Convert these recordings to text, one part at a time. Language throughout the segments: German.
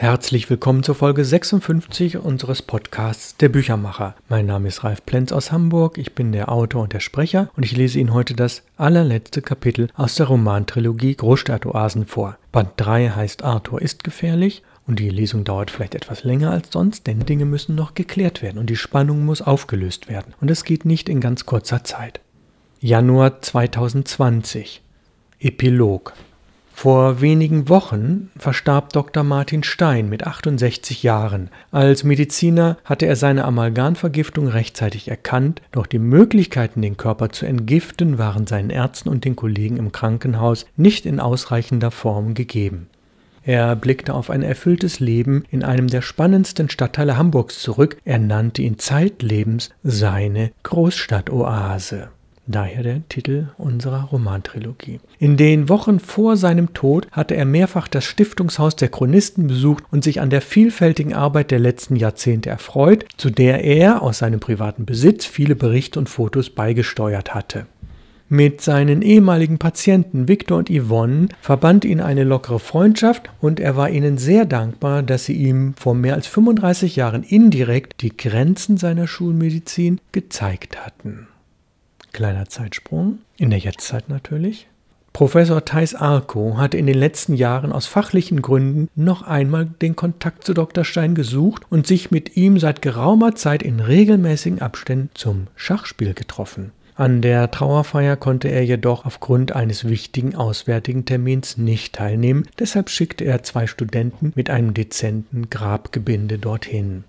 Herzlich willkommen zur Folge 56 unseres Podcasts Der Büchermacher. Mein Name ist Ralf Plenz aus Hamburg, ich bin der Autor und der Sprecher und ich lese Ihnen heute das allerletzte Kapitel aus der Romantrilogie Großstadtoasen vor. Band 3 heißt Arthur ist gefährlich und die Lesung dauert vielleicht etwas länger als sonst, denn Dinge müssen noch geklärt werden und die Spannung muss aufgelöst werden und es geht nicht in ganz kurzer Zeit. Januar 2020. Epilog. Vor wenigen Wochen verstarb Dr. Martin Stein mit 68 Jahren. Als Mediziner hatte er seine Amalgamvergiftung rechtzeitig erkannt, doch die Möglichkeiten, den Körper zu entgiften, waren seinen Ärzten und den Kollegen im Krankenhaus nicht in ausreichender Form gegeben. Er blickte auf ein erfülltes Leben in einem der spannendsten Stadtteile Hamburgs zurück. Er nannte ihn zeitlebens seine Großstadtoase. Daher der Titel unserer Romantrilogie. In den Wochen vor seinem Tod hatte er mehrfach das Stiftungshaus der Chronisten besucht und sich an der vielfältigen Arbeit der letzten Jahrzehnte erfreut, zu der er aus seinem privaten Besitz viele Berichte und Fotos beigesteuert hatte. Mit seinen ehemaligen Patienten Viktor und Yvonne verband ihn eine lockere Freundschaft und er war ihnen sehr dankbar, dass sie ihm vor mehr als 35 Jahren indirekt die Grenzen seiner Schulmedizin gezeigt hatten. Kleiner Zeitsprung, in der Jetztzeit natürlich. Professor Theis Arco hatte in den letzten Jahren aus fachlichen Gründen noch einmal den Kontakt zu Dr. Stein gesucht und sich mit ihm seit geraumer Zeit in regelmäßigen Abständen zum Schachspiel getroffen. An der Trauerfeier konnte er jedoch aufgrund eines wichtigen auswärtigen Termins nicht teilnehmen, deshalb schickte er 2 Studenten mit einem dezenten Grabgebinde dorthin.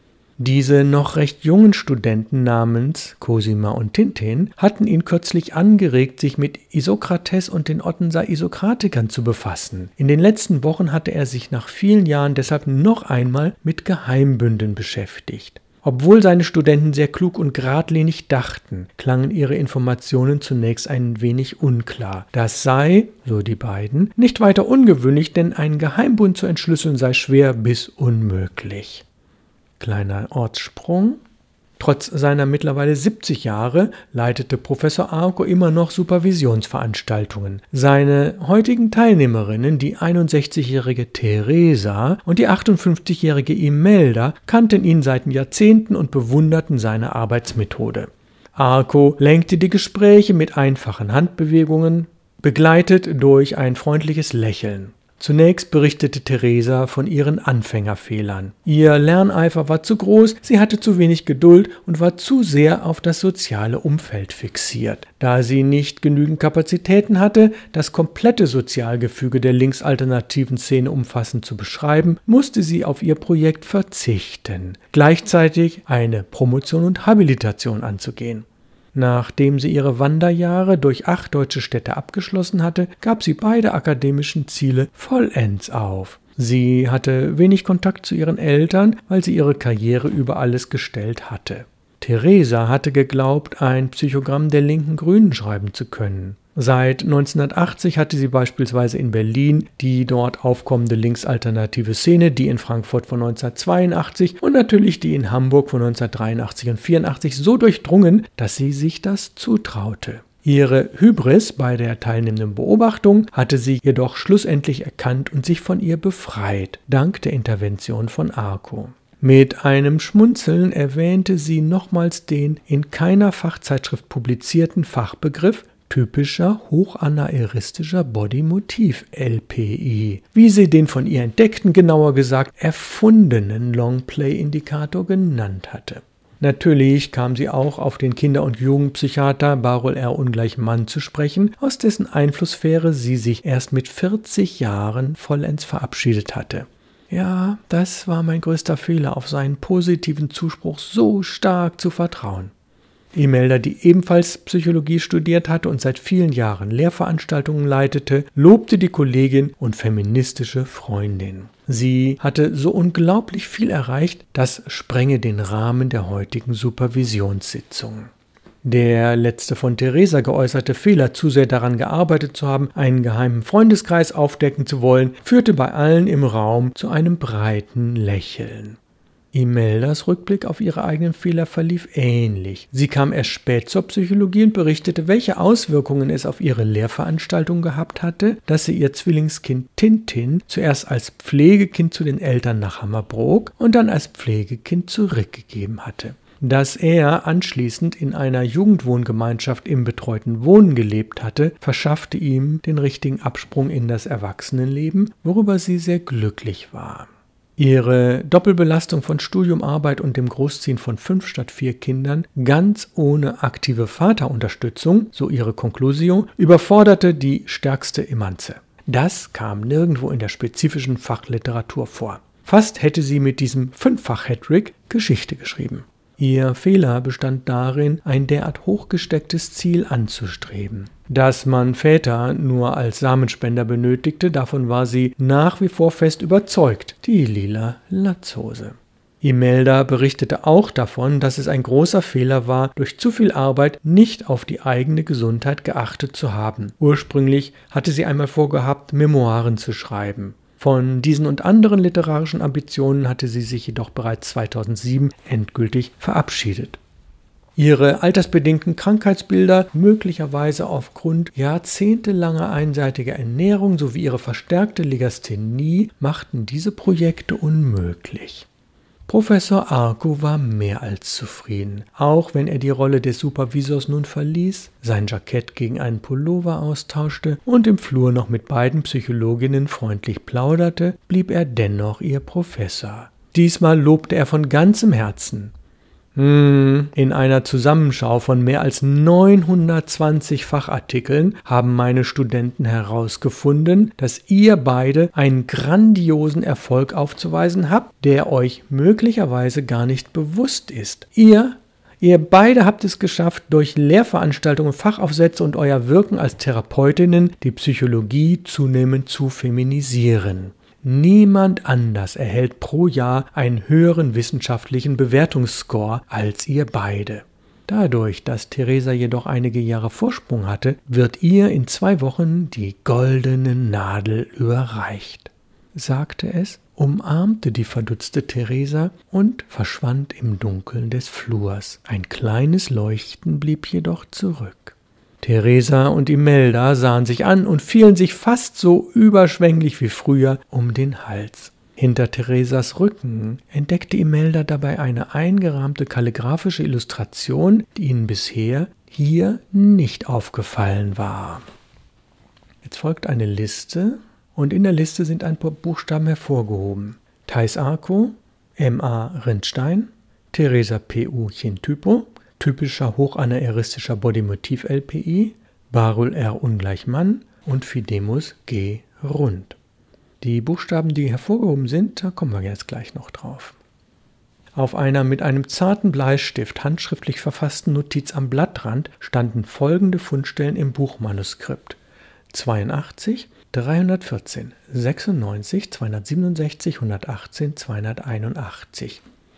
Diese noch recht jungen Studenten namens Cosima und Tintin hatten ihn kürzlich angeregt, sich mit Isokrates und den Ottenser Isokratikern zu befassen. In den letzten Wochen hatte er sich nach vielen Jahren deshalb noch einmal mit Geheimbünden beschäftigt. Obwohl seine Studenten sehr klug und geradlinig dachten, klangen ihre Informationen zunächst ein wenig unklar. Das sei, so die beiden, nicht weiter ungewöhnlich, denn einen Geheimbund zu entschlüsseln sei schwer bis unmöglich. Kleiner Ortssprung. Trotz seiner mittlerweile 70 Jahre leitete Professor Arco immer noch Supervisionsveranstaltungen. Seine heutigen Teilnehmerinnen, die 61-jährige Theresa und die 58-jährige Imelda, kannten ihn seit Jahrzehnten und bewunderten seine Arbeitsmethode. Arco lenkte die Gespräche mit einfachen Handbewegungen, begleitet durch ein freundliches Lächeln. Zunächst berichtete Theresa von ihren Anfängerfehlern. Ihr Lerneifer war zu groß, sie hatte zu wenig Geduld und war zu sehr auf das soziale Umfeld fixiert. Da sie nicht genügend Kapazitäten hatte, das komplette Sozialgefüge der linksalternativen Szene umfassend zu beschreiben, musste sie auf ihr Projekt verzichten, gleichzeitig eine Promotion und Habilitation anzugehen. Nachdem sie ihre Wanderjahre durch 8 deutsche Städte abgeschlossen hatte, gab sie beide akademischen Ziele vollends auf. Sie hatte wenig Kontakt zu ihren Eltern, weil sie ihre Karriere über alles gestellt hatte. Theresa hatte geglaubt, ein Psychogramm der linken Grünen schreiben zu können. Seit 1980 hatte sie beispielsweise in Berlin die dort aufkommende linksalternative Szene, die in Frankfurt von 1982 und natürlich die in Hamburg von 1983 und 1984 so durchdrungen, dass sie sich das zutraute. Ihre Hybris bei der teilnehmenden Beobachtung hatte sie jedoch schlussendlich erkannt und sich von ihr befreit, dank der Intervention von Arco. Mit einem Schmunzeln erwähnte sie nochmals den in keiner Fachzeitschrift publizierten Fachbegriff typischer hochanaeristischer Bodymotiv LPI, wie sie den von ihr entdeckten, genauer gesagt erfundenen Longplay-Indikator genannt hatte. Natürlich kam sie auch auf den Kinder- und Jugendpsychiater Barol R. ungleich Mann zu sprechen, aus dessen Einflusssphäre sie sich erst mit 40 Jahren vollends verabschiedet hatte. Ja, das war mein größter Fehler, auf seinen positiven Zuspruch so stark zu vertrauen. Imelda, die ebenfalls Psychologie studiert hatte und seit vielen Jahren Lehrveranstaltungen leitete, lobte die Kollegin und feministische Freundin. Sie hatte so unglaublich viel erreicht, das sprenge den Rahmen der heutigen Supervisionssitzung. Der letzte von Theresa geäußerte Fehler, zu sehr daran gearbeitet zu haben, einen geheimen Freundeskreis aufdecken zu wollen, führte bei allen im Raum zu einem breiten Lächeln. Imeldas Rückblick auf ihre eigenen Fehler verlief ähnlich. Sie kam erst spät zur Psychologie und berichtete, welche Auswirkungen es auf ihre Lehrveranstaltung gehabt hatte, dass sie ihr Zwillingskind Tintin zuerst als Pflegekind zu den Eltern nach Hammerbrook und dann als Pflegekind zurückgegeben hatte. Dass er anschließend in einer Jugendwohngemeinschaft im betreuten Wohnen gelebt hatte, verschaffte ihm den richtigen Absprung in das Erwachsenenleben, worüber sie sehr glücklich war. Ihre Doppelbelastung von Studium, Arbeit und dem Großziehen von 5 statt 4 Kindern, ganz ohne aktive Vaterunterstützung, so ihre Konklusion, überforderte die stärkste Emanze. Das kam nirgendwo in der spezifischen Fachliteratur vor. Fast hätte sie mit diesem 5-fach-Hattrick Geschichte geschrieben. Ihr Fehler bestand darin, ein derart hochgestecktes Ziel anzustreben. Dass man Väter nur als Samenspender benötigte, davon war sie nach wie vor fest überzeugt, die lila Latzhose. Imelda berichtete auch davon, dass es ein großer Fehler war, durch zu viel Arbeit nicht auf die eigene Gesundheit geachtet zu haben. Ursprünglich hatte sie einmal vorgehabt, Memoiren zu schreiben. Von diesen und anderen literarischen Ambitionen hatte sie sich jedoch bereits 2007 endgültig verabschiedet. Ihre altersbedingten Krankheitsbilder, möglicherweise aufgrund jahrzehntelanger einseitiger Ernährung sowie ihre verstärkte Legasthenie, machten diese Projekte unmöglich. Professor Arco war mehr als zufrieden, auch wenn er die Rolle des Supervisors nun verließ, sein Jackett gegen einen Pullover austauschte und im Flur noch mit beiden Psychologinnen freundlich plauderte, blieb er dennoch ihr Professor. Diesmal lobte er von ganzem Herzen. In einer Zusammenschau von mehr als 920 Fachartikeln haben meine Studenten herausgefunden, dass ihr beide einen grandiosen Erfolg aufzuweisen habt, der euch möglicherweise gar nicht bewusst ist. Ihr beide habt es geschafft, durch Lehrveranstaltungen, Fachaufsätze und euer Wirken als Therapeutinnen die Psychologie zunehmend zu feminisieren. Niemand anders erhält pro Jahr einen höheren wissenschaftlichen Bewertungsscore als ihr beide. Dadurch, dass Theresa jedoch einige Jahre Vorsprung hatte, wird ihr in 2 Wochen die goldene Nadel überreicht, sagte es, umarmte die verdutzte Theresa und verschwand im Dunkeln des Flurs. Ein kleines Leuchten blieb jedoch zurück. Theresa und Imelda sahen sich an und fielen sich fast so überschwänglich wie früher um den Hals. Hinter Theresas Rücken entdeckte Imelda dabei eine eingerahmte kalligraphische Illustration, die ihnen bisher hier nicht aufgefallen war. Jetzt folgt eine Liste und in der Liste sind ein paar Buchstaben hervorgehoben. Thais Arco, M.A. Rindstein, Theresa P.U. Chintypo, typischer hochanaeristischer Bodymotiv-LPI, Barul R. ungleich Mann und Fidemus G. Rund. Die Buchstaben, die hervorgehoben sind, da kommen wir jetzt gleich noch drauf. Auf einer mit einem zarten Bleistift handschriftlich verfassten Notiz am Blattrand standen folgende Fundstellen im Buchmanuskript: 82, 314, 96, 267, 118, 281.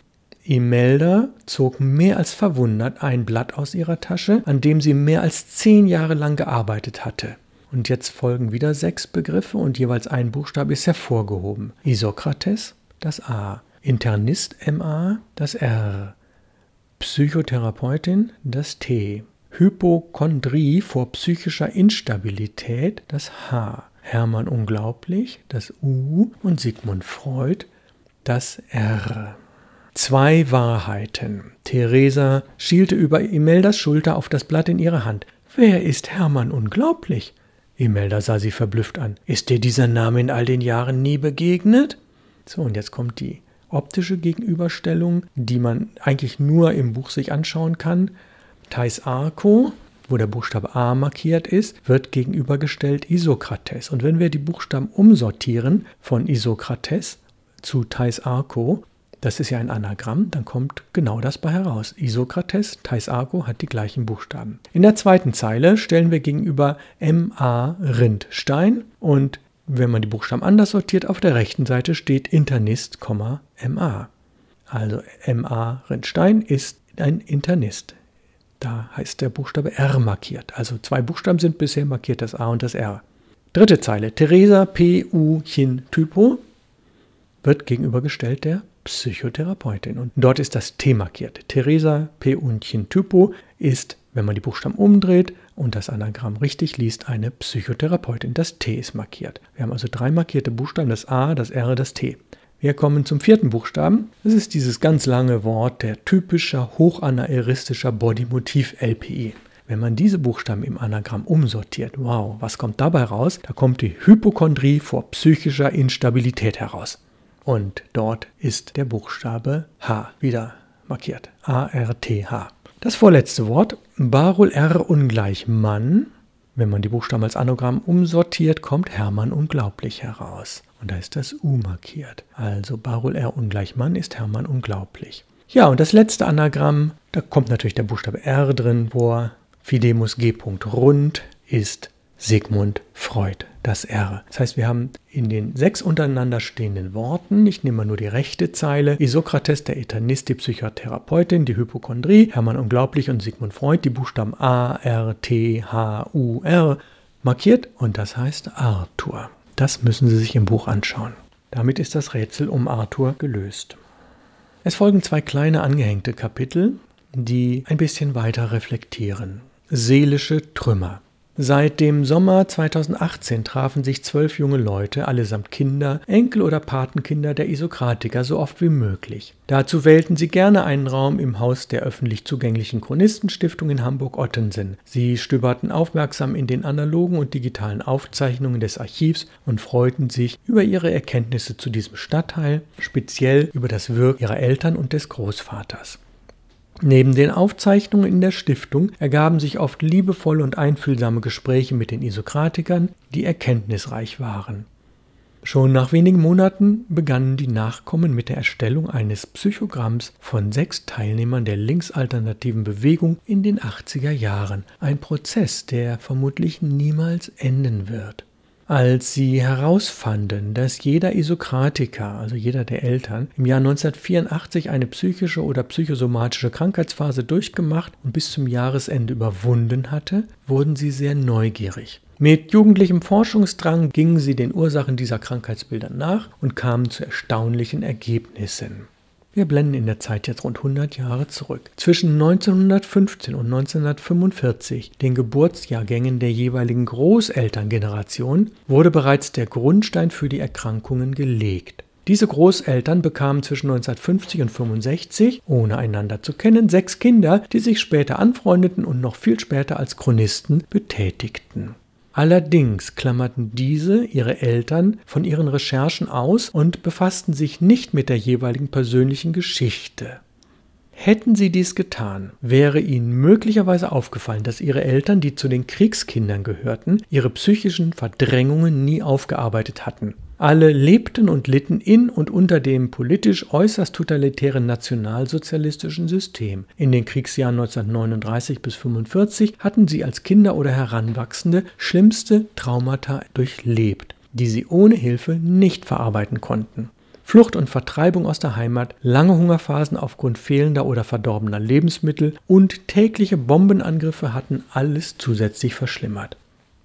Imelda zog mehr als verwundert ein Blatt aus ihrer Tasche, an dem sie mehr als 10 Jahre lang gearbeitet hatte. Und jetzt folgen wieder 6 Begriffe und jeweils ein Buchstabe ist hervorgehoben. Isokrates, das A. Internist MA, das R. Psychotherapeutin, das T. Hypochondrie vor psychischer Instabilität, das H. Hermann Unglaublich, das U. Und Sigmund Freud, das R. 2 Wahrheiten. Theresa schielte über Imeldas Schulter auf das Blatt in ihrer Hand. Wer ist Hermann Unglaublich? Imelda sah sie verblüfft an. Ist dir dieser Name in all den Jahren nie begegnet? So, und jetzt kommt die optische Gegenüberstellung, die man eigentlich nur im Buch sich anschauen kann. Thais Arco, wo der Buchstabe A markiert ist, wird gegenübergestellt Isokrates. Und wenn wir die Buchstaben umsortieren von Isokrates zu Thais Arco, das ist ja ein Anagramm, dann kommt genau das bei heraus. Isokrates, Thais Arco hat die gleichen Buchstaben. In der zweiten Zeile stellen wir gegenüber M.A. Rindstein und wenn man die Buchstaben anders sortiert, auf der rechten Seite steht Internist, M.A. Also M.A. Rindstein ist ein Internist. Da heißt der Buchstabe R markiert. Also 2 Buchstaben sind bisher markiert, das A und das R. Dritte Zeile, Theresa P.U. Chintypo wird gegenübergestellt der Psychotherapeutin. Und dort ist das T markiert. Teresa Peunchen Typo ist, wenn man die Buchstaben umdreht und das Anagramm richtig liest, eine Psychotherapeutin. Das T ist markiert. Wir haben also 3 markierte Buchstaben, das A, das R, das T. Wir kommen zum 4. Buchstaben. Das ist dieses ganz lange Wort, der typische hochanaeristischer Bodymotiv LPI. Wenn man diese Buchstaben im Anagramm umsortiert, wow, was kommt dabei raus? Da kommt die Hypochondrie vor psychischer Instabilität heraus. Und dort ist der Buchstabe H wieder markiert. A-R-T-H. Das vorletzte Wort, Barul R ungleich Mann. Wenn man die Buchstaben als Anagramm umsortiert, kommt Hermann unglaublich heraus. Und da ist das U markiert. Also Barul R ungleich Mann ist Hermann unglaublich. Ja, und das letzte Anagramm, da kommt natürlich der Buchstabe R drin vor. Fidemus G. Rund ist Sigmund Freud, das R. Das heißt, wir haben in den 6 untereinander stehenden Worten, ich nehme mal nur die rechte Zeile, Isokrates, der Eternist, die Psychotherapeutin, die Hypochondrie, Hermann Unglaublich und Sigmund Freud, die Buchstaben A, R, T, H, U, R markiert und das heißt Arthur. Das müssen Sie sich im Buch anschauen. Damit ist das Rätsel um Arthur gelöst. Es folgen 2 kleine angehängte Kapitel, die ein bisschen weiter reflektieren. Seelische Trümmer. Seit dem Sommer 2018 trafen sich 12 junge Leute, allesamt Kinder, Enkel oder Patenkinder der Isokratiker, so oft wie möglich. Dazu wählten sie gerne einen Raum im Haus der öffentlich zugänglichen Chronistenstiftung in Hamburg-Ottensen. Sie stöberten aufmerksam in den analogen und digitalen Aufzeichnungen des Archivs und freuten sich über ihre Erkenntnisse zu diesem Stadtteil, speziell über das Wirken ihrer Eltern und des Großvaters. Neben den Aufzeichnungen in der Stiftung ergaben sich oft liebevolle und einfühlsame Gespräche mit den Isokratikern, die erkenntnisreich waren. Schon nach wenigen Monaten begannen die Nachkommen mit der Erstellung eines Psychogramms von 6 Teilnehmern der linksalternativen Bewegung in den 80er Jahren. Ein Prozess, der vermutlich niemals enden wird. Als sie herausfanden, dass jeder Isokratiker, also jeder der Eltern, im Jahr 1984 eine psychische oder psychosomatische Krankheitsphase durchgemacht und bis zum Jahresende überwunden hatte, wurden sie sehr neugierig. Mit jugendlichem Forschungsdrang gingen sie den Ursachen dieser Krankheitsbilder nach und kamen zu erstaunlichen Ergebnissen. Wir blenden in der Zeit jetzt rund 100 Jahre zurück. Zwischen 1915 und 1945, den Geburtsjahrgängen der jeweiligen Großelterngeneration, wurde bereits der Grundstein für die Erkrankungen gelegt. Diese Großeltern bekamen zwischen 1950 und 1965, ohne einander zu kennen, 6 Kinder, die sich später anfreundeten und noch viel später als Chronisten betätigten. Allerdings klammerten diese ihre Eltern von ihren Recherchen aus und befassten sich nicht mit der jeweiligen persönlichen Geschichte. Hätten sie dies getan, wäre ihnen möglicherweise aufgefallen, dass ihre Eltern, die zu den Kriegskindern gehörten, ihre psychischen Verdrängungen nie aufgearbeitet hatten. Alle lebten und litten in und unter dem politisch äußerst totalitären nationalsozialistischen System. In den Kriegsjahren 1939 bis 1945 hatten sie als Kinder oder Heranwachsende schlimmste Traumata durchlebt, die sie ohne Hilfe nicht verarbeiten konnten. Flucht und Vertreibung aus der Heimat, lange Hungerphasen aufgrund fehlender oder verdorbener Lebensmittel und tägliche Bombenangriffe hatten alles zusätzlich verschlimmert.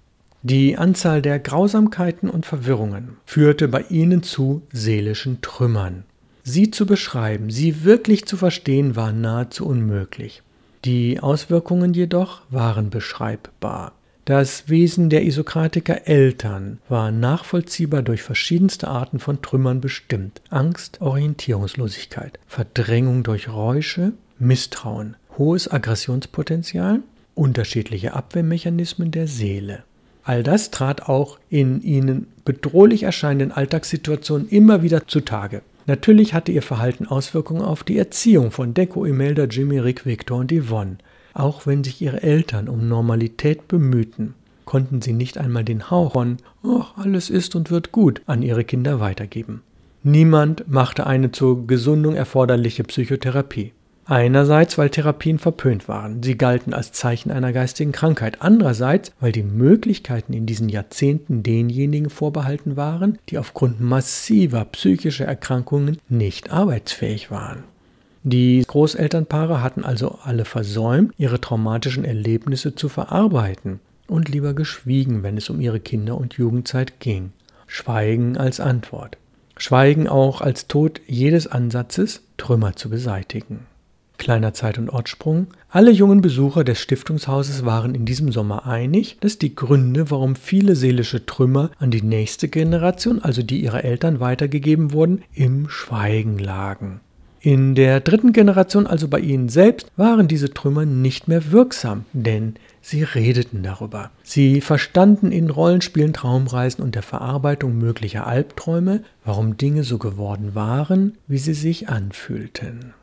Die Anzahl der Grausamkeiten und Verwirrungen führte bei ihnen zu seelischen Trümmern. Sie zu beschreiben, sie wirklich zu verstehen, war nahezu unmöglich. Die Auswirkungen jedoch waren beschreibbar. Das Wesen der Isokratiker Eltern war nachvollziehbar durch verschiedenste Arten von Trümmern bestimmt. Angst, Orientierungslosigkeit, Verdrängung durch Räusche, Misstrauen, hohes Aggressionspotenzial, unterschiedliche Abwehrmechanismen der Seele. All das trat auch in ihnen bedrohlich erscheinenden Alltagssituationen immer wieder zutage. Natürlich hatte ihr Verhalten Auswirkungen auf die Erziehung von Decco, Imelda, Jimmy, Rick, Victor und Yvonne. Auch wenn sich ihre Eltern um Normalität bemühten, konnten sie nicht einmal den Hauch von »Ach, alles ist und wird gut« an ihre Kinder weitergeben. Niemand machte eine zur Gesundung erforderliche Psychotherapie. Einerseits, weil Therapien verpönt waren, sie galten als Zeichen einer geistigen Krankheit. Andererseits, weil die Möglichkeiten in diesen Jahrzehnten denjenigen vorbehalten waren, die aufgrund massiver psychischer Erkrankungen nicht arbeitsfähig waren. Die Großelternpaare hatten also alle versäumt, ihre traumatischen Erlebnisse zu verarbeiten und lieber geschwiegen, wenn es um ihre Kinder- und Jugendzeit ging. Schweigen als Antwort. Schweigen auch als Tod jedes Ansatzes, Trümmer zu beseitigen. Kleiner Zeit- und Ortssprung. Alle jungen Besucher des Stiftungshauses waren in diesem Sommer einig, dass die Gründe, warum viele seelische Trümmer an die nächste Generation, also die ihrer Eltern, weitergegeben wurden, im Schweigen lagen. In der dritten Generation, also bei ihnen selbst, waren diese Trümmer nicht mehr wirksam, denn sie redeten darüber. Sie verstanden in Rollenspielen, Traumreisen und der Verarbeitung möglicher Albträume, warum Dinge so geworden waren, wie sie sich anfühlten.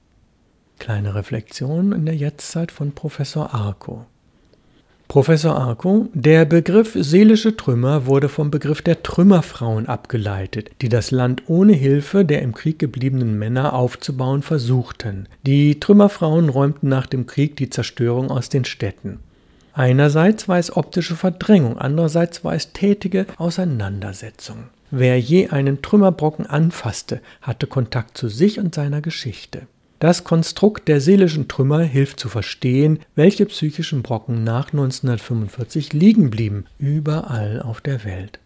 Kleine Reflexion in der Jetztzeit von Professor Arco. Professor Arco: Der Begriff seelische Trümmer wurde vom Begriff der Trümmerfrauen abgeleitet, die das Land ohne Hilfe der im Krieg gebliebenen Männer aufzubauen versuchten. Die Trümmerfrauen räumten nach dem Krieg die Zerstörung aus den Städten. Einerseits war es optische Verdrängung, andererseits war es tätige Auseinandersetzung. Wer je einen Trümmerbrocken anfasste, hatte Kontakt zu sich und seiner Geschichte. Das Konstrukt der seelischen Trümmer hilft zu verstehen, welche psychischen Brocken nach 1945 liegen blieben, überall auf der Welt.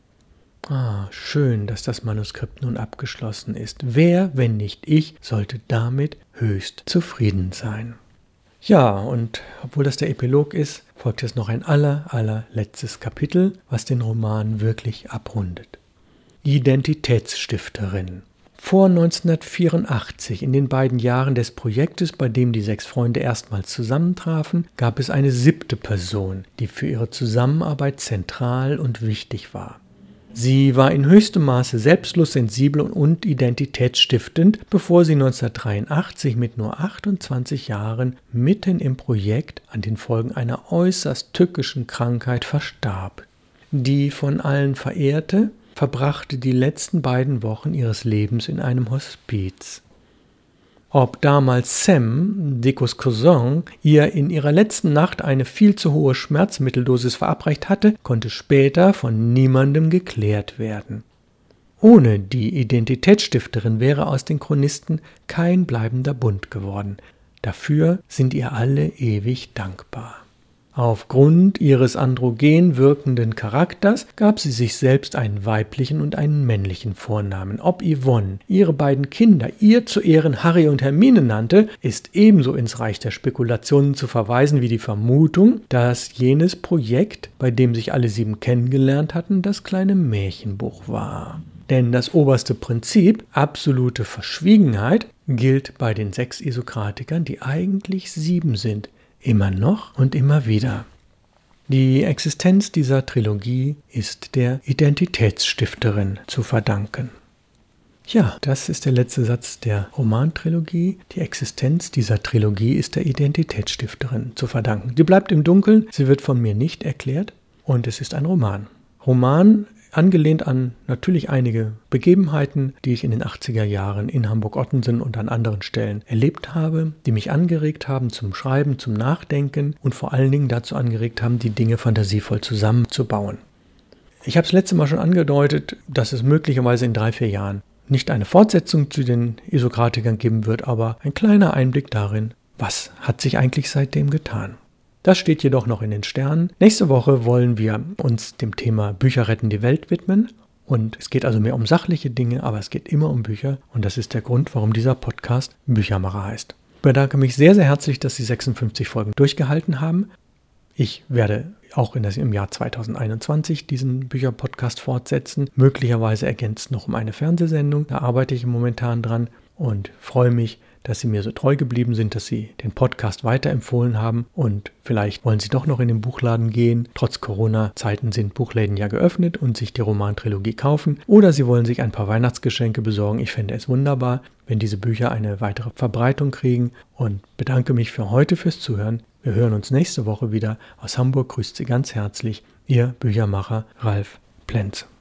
Schön, dass das Manuskript nun abgeschlossen ist. Wer, wenn nicht ich, sollte damit höchst zufrieden sein? Ja, und obwohl das der Epilog ist, folgt jetzt noch ein allerletztes Kapitel, was den Roman wirklich abrundet. Identitätsstifterin. Vor 1984, in den beiden Jahren des Projektes, bei dem die 6 Freunde erstmals zusammentrafen, gab es eine 7. Person, die für ihre Zusammenarbeit zentral und wichtig war. Sie war in höchstem Maße selbstlos, sensibel und identitätsstiftend, bevor sie 1983 mit nur 28 Jahren mitten im Projekt an den Folgen einer äußerst tückischen Krankheit verstarb. Die von allen verehrte, verbrachte die letzten beiden Wochen ihres Lebens in einem Hospiz. Ob damals Sam, Decos Cousin, ihr in ihrer letzten Nacht eine viel zu hohe Schmerzmitteldosis verabreicht hatte, konnte später von niemandem geklärt werden. Ohne die Identitätsstifterin wäre aus den Chronisten kein bleibender Bund geworden. Dafür sind ihr alle ewig dankbar. Aufgrund ihres androgen wirkenden Charakters gab sie sich selbst einen weiblichen und einen männlichen Vornamen. Ob Yvonne ihre beiden Kinder ihr zu Ehren Harry und Hermine nannte, ist ebenso ins Reich der Spekulationen zu verweisen wie die Vermutung, dass jenes Projekt, bei dem sich alle 7 kennengelernt hatten, das kleine Märchenbuch war. Denn das oberste Prinzip, absolute Verschwiegenheit, gilt bei den 6 Isokratikern, die eigentlich 7 sind. Immer noch und immer wieder. Die Existenz dieser Trilogie ist der Identitätsstifterin zu verdanken. Ja, das ist der letzte Satz der Romantrilogie. Die Existenz dieser Trilogie ist der Identitätsstifterin zu verdanken. Sie bleibt im Dunkeln, sie wird von mir nicht erklärt und es ist ein Roman. Roman angelehnt an natürlich einige Begebenheiten, die ich in den 80er Jahren in Hamburg-Ottensen und an anderen Stellen erlebt habe, die mich angeregt haben zum Schreiben, zum Nachdenken und vor allen Dingen dazu angeregt haben, die Dinge fantasievoll zusammenzubauen. Ich habe es letzte Mal schon angedeutet, dass es möglicherweise in 3-4 Jahren nicht eine Fortsetzung zu den Isokratikern geben wird, aber ein kleiner Einblick darin, was hat sich eigentlich seitdem getan. Das steht jedoch noch in den Sternen. Nächste Woche wollen wir uns dem Thema Bücher retten die Welt widmen. Und es geht also mehr um sachliche Dinge, aber es geht immer um Bücher. Und das ist der Grund, warum dieser Podcast Büchermacher heißt. Ich bedanke mich sehr, sehr herzlich, dass Sie 56 Folgen durchgehalten haben. Ich werde auch im Jahr 2021 diesen Bücherpodcast fortsetzen. Möglicherweise ergänzt noch um eine Fernsehsendung. Da arbeite ich momentan dran und freue mich, dass Sie mir so treu geblieben sind, dass Sie den Podcast weiterempfohlen haben und vielleicht wollen Sie doch noch in den Buchladen gehen. Trotz Corona-Zeiten sind Buchläden ja geöffnet und sich die Romantrilogie kaufen oder Sie wollen sich ein paar Weihnachtsgeschenke besorgen. Ich fände es wunderbar, wenn diese Bücher eine weitere Verbreitung kriegen und bedanke mich für heute fürs Zuhören. Wir hören uns nächste Woche wieder. Aus Hamburg grüßt Sie ganz herzlich Ihr Büchermacher Ralf Plenz.